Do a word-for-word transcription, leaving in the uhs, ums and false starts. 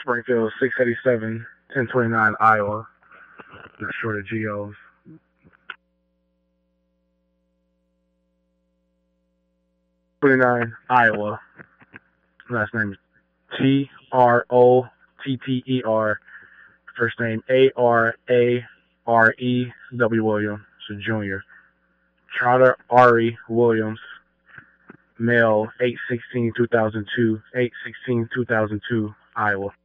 Springfield, six eighty-seven, ten twenty-nine, Iowa. Not sure the G Os. twenty-nine, Iowa. Last name is T R O T T E R. First name A R A R E W. Williams. So junior. Trotter Ari Williams. Male, eight sixteen two thousand two. eight sixteen two thousand two, Iowa.